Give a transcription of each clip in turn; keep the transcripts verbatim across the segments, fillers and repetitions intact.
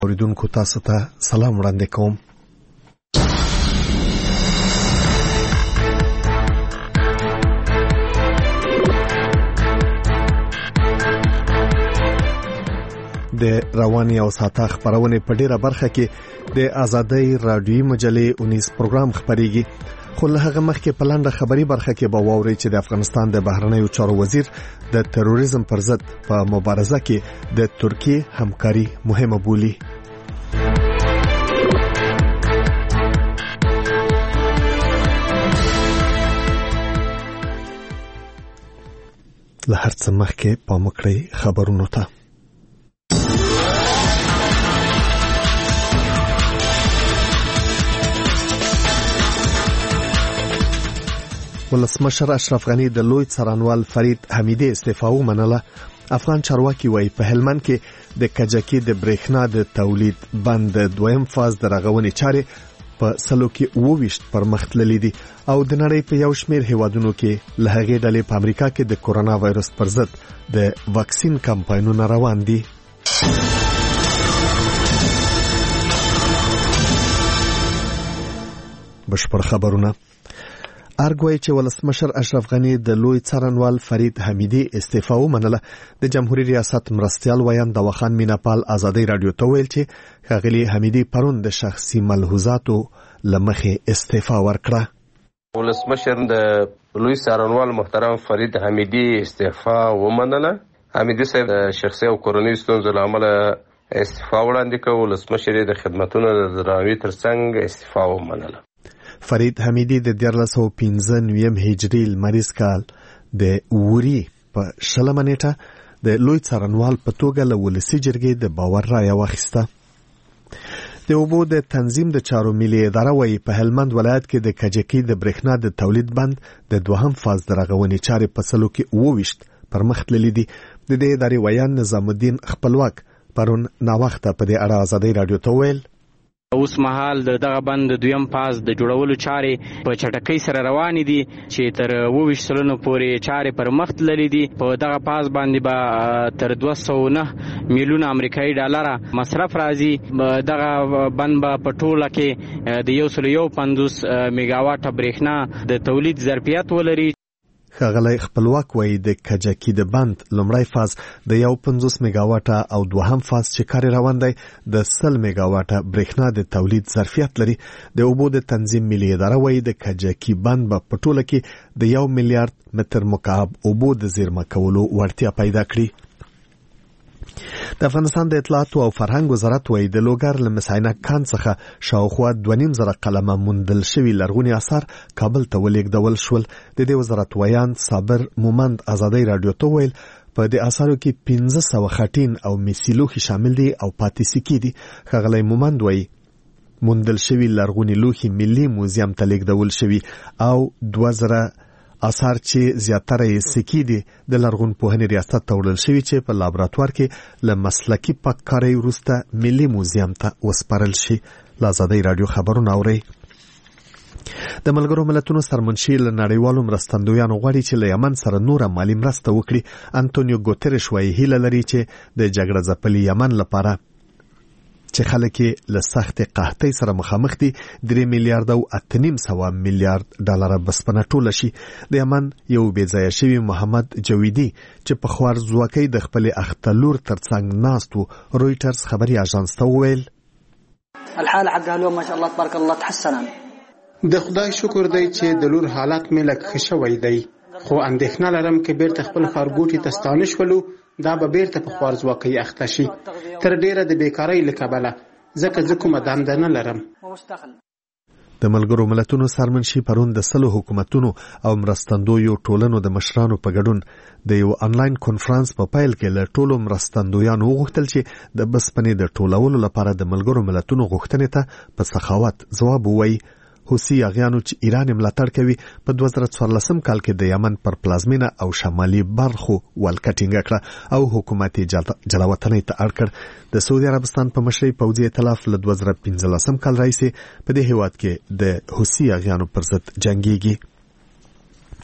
اوریدونکو تاسو ته سلام وړاندې کوم. د رواني او ساته خبرونه په ډیره برخه کې د آزادۍ رادیوي مجلې اونیس پروګرام خبريږي. خو له هغه مخکې په لاندې خبري برخه کې به واوري چې د افغانستان د بهرنیو چارو وزیر د تروریزم پر ضد په مبارزه کې د ترکیه همکاري مهمه بولي. له هر څه مخکې پام وکړئ خبرونو ته. ولسمشر اشرف غنی د لوی څارنوال فرید حمیدی استعفا ومنله. افغان چارواکي وایي په هلمند کې د کجکي د برېښنا د تولید بند دویم فاز د رغونې چارې په سلو کې اوویشت پر مخ تللې دي او د نړۍ په یو شمېر هیوادونو کې له هغې ډلې په امریکا کې د کورونا وایرس پر ضد د واکسین کمپاینونه روان دي. بشپړ خبرونه. ارګوي چې ولسمشر اشرف غنی د لوی څارنوال فرید حمیدی استعفا ومنله. د جمهوریت ریاست مرستیال ویان دواخان میناپال آزادۍ رادیو ته ویل چې ښاغلي حمیدی پرون د شخصي ملحوظاتو لمخې استعفا ورکړه. ولسمشر د لوی څارنوال محترم فرید حمیدی استعفا ومنله. حمیدی صاحب د شخصي او کورنۍ ستونزو له امله استعفا وړاندې کړه. ولسمشر د خدماتونو د درناوي ترڅنګ استعفا ومنله. فرید حمیدی د دیارلس سوه پنځه نوي هجري لمریز کال د وری په شلمه نیټه د لوی څارنوال په توګه له ولسي جرګې د باور رایه واخیسته. د اوبو د تنظیم د چارو ملي اداره وایي په هلمند ولایت کې د کجکي د برېښنا د تولید بند د دوهم فاز د رغونې چارې په سلو کې اوویشت پر مخ تللې دي. د دې ادارې ویان نظام الدین خپلواک پرون ناوخته په دې اړه آزادۍ رادیو ته ویل اوس مهال د دغه بند دویم فاز د جوړولو چارې په چټکۍ سره روانې دي چې تر اوویشت سلنو پورې چارې پر مخ تللې دي. په دغه فاز باندې به تر دوه سوه نه میلیونه امریکایي ډالره مصرف راځي. دغه بند به په ټوله کې د یو سل یو پنځوس میګاواټه برېښنا د تولید ظرفیت ولري. ښاغلی خپلواک وایي د کجکي د بند لومړی فاز د یو پنځوس میګاواټه او دوهم فاز چې کار روان دی د سل میګاواټه برېښنا د تولید ظرفیت لري. د اوبو د تنظیم ملي اداره وایي د کجکي بند به په ټوله کې د یو میلیارډ متر مکعب اوبو د زیرمه کولو وړتیا پیدا کړي. د افغانستان د اطلاعاتو او فرهنګ وزارت وایي د لوګر له مسعینه کان څخه شاوخوا دوه نیم زره قلمه موندل شوي لرغوني اثار کابل ته ولېږدول شول. د دې وزارت ویان صابر مومند آزادۍ رادیو ته ویل په دې اثارو کې پنځه سوه خټین او میسي لوښي شامل دي او پاتې سکې دي. ښاغلی مومند وایي موندل شوي لرغوني لوښي ملي موزیم ته لېږدول شوي او دوه زره اثار چې زیاتره یې سکې دي د لرغون پوهنې ریاست ته وړل شوي چې په لابراتوار کې له مسلکي پاککارۍ وروسته ملي موزیم ته وسپارل شي. له آزادۍ رادیو خبرونه اورئ. د ملګرو ملتونو سرمنشي له نړیوالو مرستندویانو غواړي چې له یمن سره نوره مالي مرسته وکړي. انټونیو ګوتریش وایي هیله لري چې د جګړه ځپلي یمن لپاره چې خلک له سخت قحطۍ سره مخامخ دي درې میلیارډ او اته نیم سوه میلیارډ ډالر بسپنه ټوله شي. د یمن یو بې ځایه شوي محمد جویدي چې په خوارځواکۍ د خپلې اخته لور ترڅنګ ناست و رویټرز خبري اژانس ته وویل الحال حقها اليوم ما شاء الله تبارك الله تحسن. د خدای شکر دی چې د لور حالت مې لږ ښه شوی دی، خو اندېښنه لرم چې بیرته خپل ښارګوټي ته ستانه شولو دا به بیرته په خوارځواکۍ اخته شي تر ډیره د بیکارۍ له کبله، ځکه زه کومه دنده نه لرم. د ملګرو ملتونو سرمنشي پرون د سلو حکومتونو او مرستندویو ټولنو د مشرانو په ګډون د یو آنلاین کنفرانس په پیل کې له ټولو مرستندویانو وغوښتل چې د بسپنې د ټولولو لپاره د ملګرو ملتونو غوښتنې ته په سخاوت ځواب ووایي. حوثي یاغیانو چې ایران ملاتړ کوي په دوه زره څوارلسم کال کې د یمن پر پلازمینه او شمالي برخو ولکه ټینګه کړه او حکومت یې جلاوطنۍ ته اړ کړ. د سعودي عربستان په مشرۍ پوځي ائتلاف له دوه زره پنځلسم کال راهیسې په دې هیواد کې د حوثي یاغیانو پر ضد جنګیږي.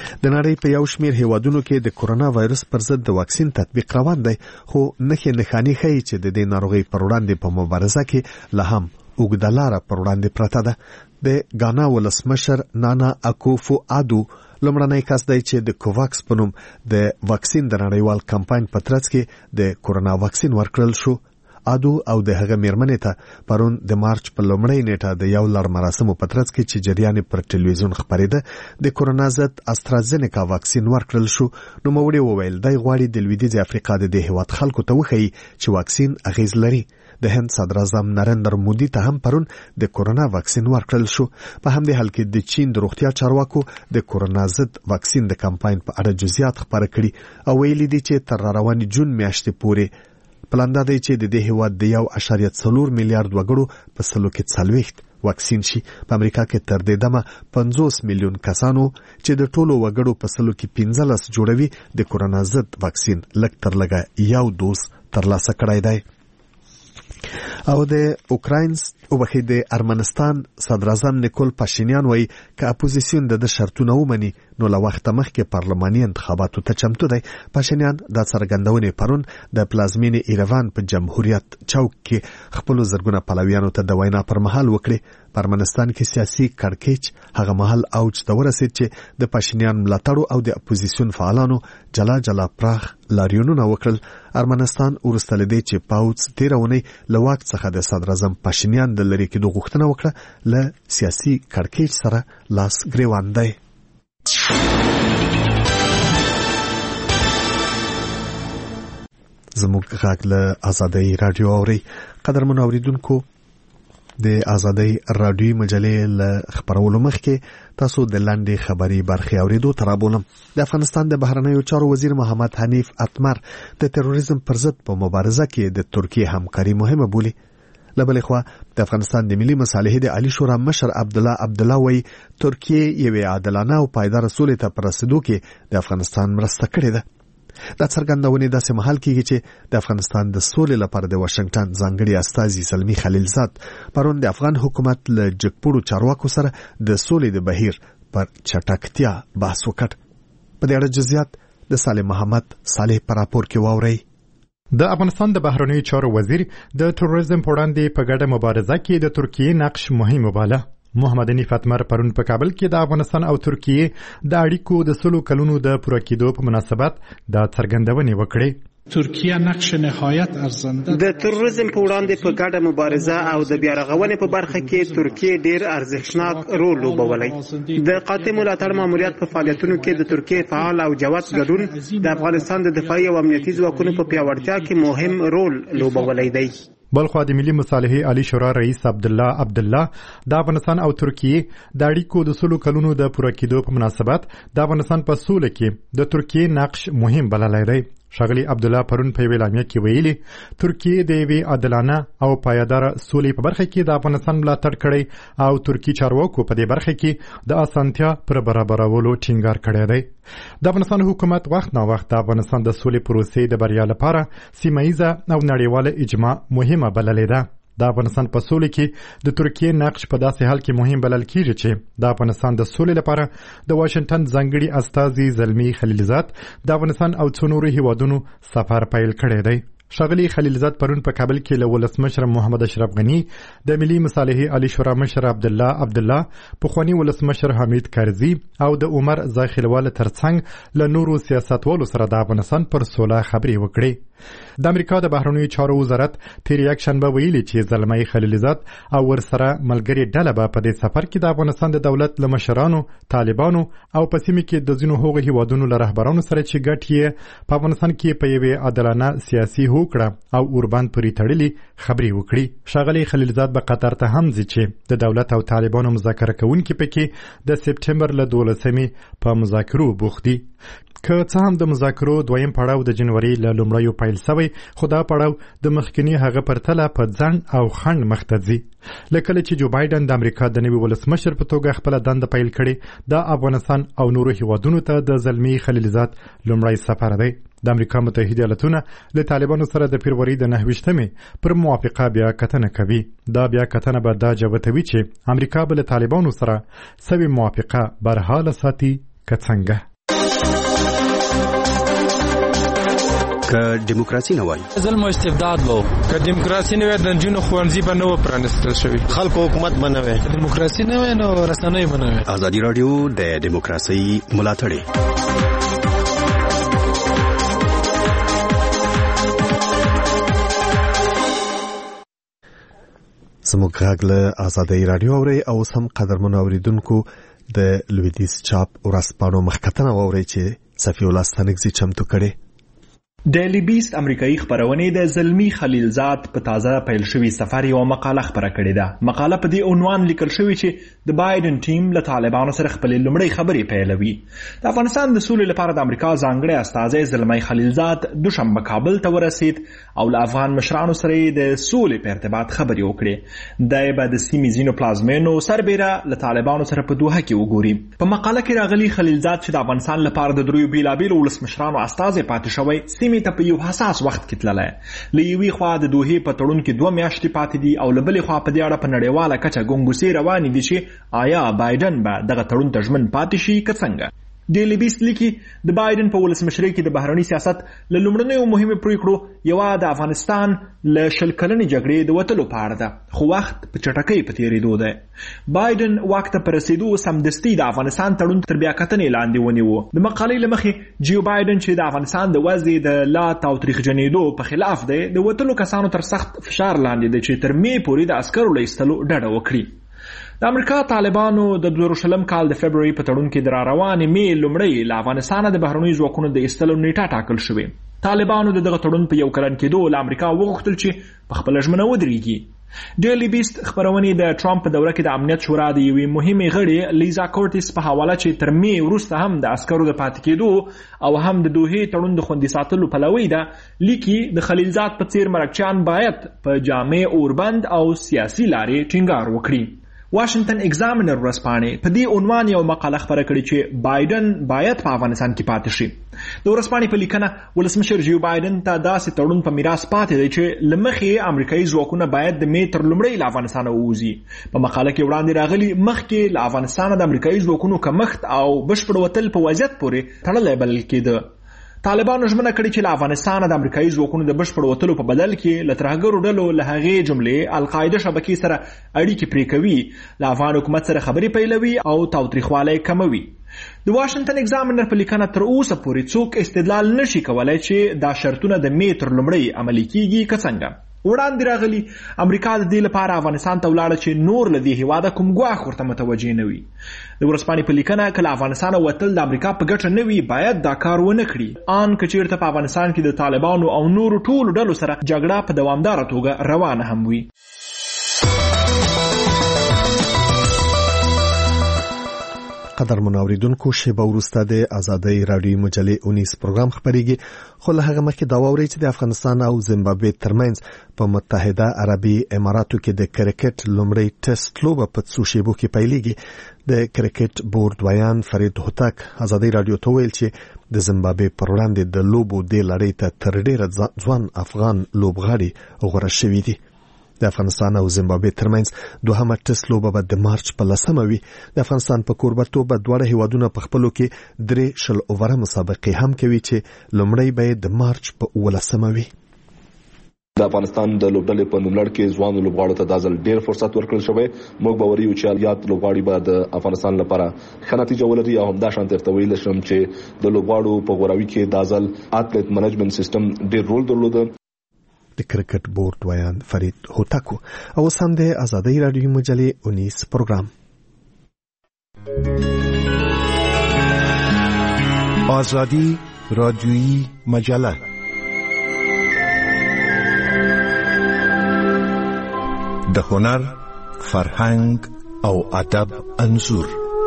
د نړۍ په یو شمېر هیوادونو کې د کورونا وایرس پر ضد د واکسین تطبیق روان دی، خو نښې نښانې ښیي چې د دې ناروغۍ پر وړاندې په مبارزه کې لا هم اوږده لاره پر وړاندې پرته ده. د ګانا ولسمشر نانا اکوفو آدو لومړنی کس دی چې د کوواکس په نوم د واکسین د نړیوال کمپاین په ترڅ کې د کورونا واکسین ورکړل شو. آدو او د هغه میرمنې ته پرون د مارچ په لومړۍ نیټه د یو لړ مراسمو په ترڅ کې چې جریان پر ټلویزیون خپرېده د کورونا ضد استرازینیکا واکسین ورکړل شو. نو موړي وویل دی غواړي د لویدیځ افریقا د دې هیواد خلکو ته وښیي چې واکسین اغیز لري. د هند صدر اعظم نریندر مودي ته هم پرون د کورونا واکسین ورکړل شو. په همدې حال کې د چین د روغتیا چارواکو د کورونا ضد واکسین د کمپاین په اړه جزئیات خبره کړي او ویلي دي چې تر رواني جون میاشتې پورې پلان دی چې د دې هیواد د یو اعشاریه څلور میلیارډ وګړو په سلو کې څلوېښت واکسین شي. په امریکا کې تر دې دمه پنځوس میلیون کسانو چې د ټولو وګړو په سلو کې پنځلس جوړوي د کورونا ضد واکسین لږ تر لږه یو دوز ترلاسه کړی دی. او د اوکراین او بخې د ارمنستان صدر اعظم نیکول پاشینیان وایي که اپوزیسیون د شرطونه ومني نو له وخت مخکې پارلماني انتخاباتو ته چمتو دی. پاشینیان د څرګندونې پرون د پلازمینې ایروان په جمهوریت چوک کې خپل زرګونه پلویانو ته د وینا پر مهال وکړي. په ارمنستان کې سیاسي کړکېچ هغه مهال اوج ته ورسید چې د پاشینیان ملاتړو او د اپوزیسیون فعالانو جلا جلا پراخ لاریونونه وکړل. ارمنستان وروسته له دې چې پاوڅ تېره اونۍ له واک څخه د صدر اعظم پاشینیان د لرې کېدو غوښتنه وکړه، له سیاسي کړکېچ سره لاس ګرېوان دی. زموږ غږ له آزادۍ راډیو اورئ. قدرمنو اوریدونکو، د آزادۍ راډیوي مجلې له خبرولو مخکې تاسو د لاندې خبري برخې اوریدو ته رابولم. د افغانستان د بهرنیو چارو وزیر محمد حنیف اتمر د تروریزم پر ضد په مبارزه کې د ترکیې همکاري مهمه بولي. له بلې خوا د افغانستان د ملي مصالحې د عالی شورا مشر عبدالله عبدالله وایي ترکیې یوې عادلانه او پایداره سولې ته په رسېدو کې د افغانستان مرسته کړې ده. دا څرګندونې داسې مهال کېږي چې د افغانستان د سولې لپاره د واشنګټن ځانګړي استازي زلمي خلیلزاد پرون د افغان حکومت له جګپوړو چارواکو سره د سولې د بهیر پر چټکتیا بحث وکړ. په دې اړه جزئیات د صالح محمد صالح په راپور کې واورئ. د افغانستان د بهرنیو چارو وزیر د تروریزم په وړاندې په ګډه مبارزه کې د ترکیې نقش مهم وباله. محمد حنیف اتمر پرون په کابل کې د افغانستان او ترکیې د اړیکو د سلو کلونو د پوره کېدو په مناسبت د څرګندونې وکړې. ترکیه نقش نهایت ارزنده د تروریزم په وړاندې په ګډه مبارزه او د بیارغونې په برخه کې ترکیه ډیر ارزښتناک رول لوبولی. د قاطع ملاتړ ماموریت په فعالیتونو کې د ترکیه فعال او جوت ګډون د افغانستان د دفاعي او امنیتي ځواکونو په پیاوړتیا کې مهم رول لوبولی دی. بلخوا د ملي مصالحې عالی شورا رئیس عبدالله عبدالله د افغانستان او ترکیې د اړیکو د سلو کلونو د پوره کېدو په مناسبت د افغانستان په سوله کې د ترکیې نقش مهم بللی دی. ښاغلي عبدالله پرون په یوې اعلامیه کې ویلي ترکیې د یوې عادلانه او پایداره سولې په برخه کې د افغانستان ملاتړ کړی او ترکي چارواکو په دې برخه کې د اسانتیا پر برابرولو ټینګار کړی دی. د افغانستان حکومت وخت نا وخت د افغانستان د سولې پروسې د بریا لپاره سیمه او نړیواله اجماع مهمه بللې ده. د افغانستان په سولې کې د ترکیې نقش په داسې حال کې مهم بلل کېږي چې د افغانستان د سولې لپاره د واشنګټن ځانګړي استازي زلمي خلیلزاد د افغانستان او څو نورو هیوادونو سفر پیل کړی دی. ښاغلي خلیلزاد پرون په کابل کې له ولسمشر محمد اشرف غني د ملي مصالحې عالی شورا مشر عبدالله عبدالله پخواني ولسمشر حمید کرزي او د عمر زاخیلوال ترڅنګ له نورو سیاستوالو سره د افغانستان پر سوله خبرې وکړي. د امریکا د بهرنیو چارو وزارت تیر یک شنبه ویلي چې زلمي خلیلزاد او ورسره ملګري ډله به په دې سفر کې د افغانستان د دولت له مشرانو، طالبانو او په سیمه کې د ځینو هغو هیوادونو له رهبرانو سره چې ګډ یې په افغانستان کې په یوې عادلانه سیاسي هوکړه او اوربند پورې تړلي خبرې وکړي. ښاغلي خلیلزاد به قطر ته هم ځي چې د دولت او طالبانو مذاکره کوونکي پکې د سپټمبر له دولسمې په مذاکرو بوخت دي. که څه هم د مذاکرو دویم پړاو د جنوري له لومړیو پیل شوی، خو دا پړاو د مخکني هغه پرتله په ځنډ او خنډ مخ ته ځي. له کله چې جو بایدن د امریکا د نوي ولسمشر په توګه خپله دنده پیل کړې، د افغانستان او نورو هیوادونو ته د زلمي خلیلزاد لومړی سفر دی. د امریکا متحده ایالتونه له طالبانو سره د فبروري د نهه ویشتمې پر موافقه بیا کتنه کوي. دا بیا کتنه به دا جوتوي چې امریکا به له طالبانو سره سوي موافقه برحاله ساتي که څنګه. که دیموکراسي نه وای ظلم او استبداد وو که دیموکراسي نه وای د نجونو ښوونځي به نه و پرانیستل شوي خلکو حکومت به نه وای دیموکراسي نه وای نو رسنۍ به نه وای. ازادي راډیو د دیموکراسي ملاتړ زموږ غږ له ازادي راډیو اوري او سم قدرمن اوریدونکو د لویدیز چاپ ورځپاڼو مخکتنه اوري چې صفی الله ستنګزي چمتو کړي. ډیلی بیست امریکایي خبرونه د زلمی خلیلزاد په تازه پیل شوی سفر یو مقاله خبره کړې ده. مقاله په دې عنوان لیکل شوی چې د بایدن ټیم له طالبانو سره خپل لومړی خبرې پیلوي. د افغانستان د سولې لپاره د امریکا ځانګړی استازی زلمی خلیلزاد دوشنبه کابل ته ورسید او له افغان مشرانو سره د سولې په ارتباط خبرې وکړې. د به د سیمې ځینو پلازمینو سربېره له طالبانو سره په دوحه کې وګوري. په مقاله کې راغلي خلیلزاد چې د افغانستان لپاره د دریو بیلابیلو ولسمشرانو استازی پاتې شوی سیمې ته په یو حساس وخت کې تللی. له یوې خوا د دوحې په تړون کې دوه میاشتې پاتې دي او له بلې خوا په دې اړه په نړیواله کچه ګونګوسې روانې دي چې آیا بایدن به دغه تړون ته ژمن پاتې شي که څنګه. ډیلی بیست لیکي د بایدن په ولسمشرۍ کې د بهرني سیاست له لومړنیو مهمو پریکړو یوه د افغانستان له شل کلنې جګړې د وتلو په اړه ده، خو وخت په چټکۍ په تېرېدو دی. بایدن واک ته په رسېدو سمدستي د افغانستان تړون تر بیاکتنې لاندې ونیو. د مقالې له مخې جیو بایدن چې د افغانستان د وضع د لا تاوتریخجنېدو په خلاف دی د وتلو کسانو تر سخت فشار لاندې دی چې تر مې پورې د عسکرو له ایستلو ډډه وکړي. د امریکا طالبانو د دوه زره شلم کال د فبروري په تړون کې د راروانې مې لومړی له افغانستانه د بهرنیو ځواکونو د ایستلو نیټه ټاکل شوې. طالبانو د دغه تړون په یو کلن کېدو له امریکا وغوښتل چې په خپله ژمنه ودرېږي. ډیلی بیست خبرونې د ټرمپ په دوره کې د امنیت شورا د یوې مهمې غړې لیزا کورټیس په حواله چې تر مې وروسته هم د عسکرو د پاتې کېدو او هم د دوحې تړون د خوندي ساتلو پلوی ده، لیکي د خلیلزاد په څیر مرکچیان باید په جامع اوربند او سیاسي لارې ټینګار وکړي. واشنگټن ایگزامینر ورځپاڼې په دې عنوان یو مقاله خبره کړې چې بایدن باید په افغانستان کې پاتې شي. د ورځپاڼې په لیکنه ولسمشر جیو بایدن ته داسې تړون په میراث پاتې دی چې له مخې امریکایي ځواکونه باید د مې تر لومړۍ له افغانستانه ووځي. په مقاله کې وړاندې راغلي مخکې له افغانستانه د امریکایي ځواکونو کمښت او بشپړ وتل په وضعیت پورې تړلی بلل کېده. طالبانو ژمنه کړې چې له افغانستانه د امریکایي ځواکونو د بشپړ وتلو په بدل کې له ترهګرو ډلو له هغې جملې القاعده شبکې سره اړیکې پرې کوي، له افغان حکومت سره خبرې پیلوي او تاوتریخوالی کموي. د واشنگټن ایگزامینر په لیکنه تر اوسه پورې څوک استدلال نشي کولای چې دا شرطونه د مې تر لومړۍ عملي کیږي که څنګه. وړاندې راغلي امریکا د دې لپاره افغانستان ته ولاړه چې نور له دې هېواده کوم ګواښ ورته متوجه نه وي. د ورځپاڼې په لیکنه که له افغانستانه وتل د امریکا په ګټه نه وي باید دا کار ونه کړي، ان که چېرته په افغانستان کې د طالبانو او نورو ټولو ډلو سره جګړه په دوامداره توګه روانه هم وي. قدر منوریدونکو شیبه وروسته د ازادۍ راډیو مجلې اونیس پروګرام خبرېږي، خو له هغه مخکې دا واورئ چې د افغانستان او زیمبابوې ترمنځ په متحده عربي اماراتو کې د کرکټ لومړی ټیسټ لوبه په څو شیبو کې پیلېږي. د کرکټ بورډ ویان فرید هوتک ازادۍ راډیو ته ویل چې د زیمبابوې پر وړاندې د لوبو دې لړۍ ته تر ډېره ځوان افغان لوبغاړي غوره شوي دي. د افغانستان او زیمبابوې ترمنځ دوهمه ټیسټ لوبه به د مارچ په لسمه وي. د افغانستان په کوربتوب به دواړه هیوادونه په خپلو کې درې شل اووره مسابقې هم کوي چې لومړی به د مارچ په اوولسمه وي. د افغانستان د لوبډلې په نوملړ کې ځوانو لوبغاړو ته د ځل ډېر فرصت ورکړل شوی. موږ باوري یو چې یاد لوبغاړي به د افغانستان لپاره ښه نتیجه ولري او همدا شان درته ویل شم چې د لوبغاړو په غوراوي کې د ځل اتلیت منیجمنت سیستم ډېر رول درلوده. د کرکټ بورډ ویان فرید هوتکو. او اوس هم د ازادۍ راډیو مجلې اونیس پروګرام. آزادی رادیویی مجله د هنر، فرهنګ او ادب انځور.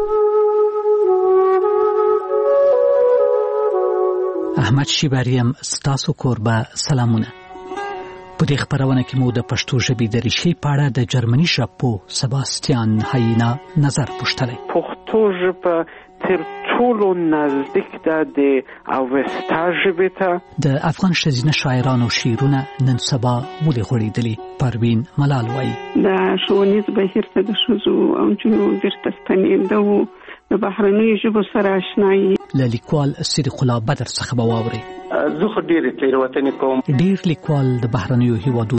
احمد شیباریم ستاسو کوربه سلامونه. په دې خبرونه کې مو د پښتو ژبې د ریښې په اړه د جرمني ژبپوه سباستیان هاینا نظر پوښتلی. پښتو ژبه تر ټولو نزدیک ده د اوستا ژبې ته. د افغان ښځینه شاعرانو شعرونه نن سبا ولې غوړېدلي؟ پروین ملال وایي د ښوونیز بهیر ته د ښځو او نجونو بیرته ستنېدو د بهرنیو ژبو سره آشنایي. له لیکوال صدیق الله بدر څخه به واورئ. زه خو ډېرې تېروتنې کوم. ډېر لیکوال د بهرنیو هیوادونو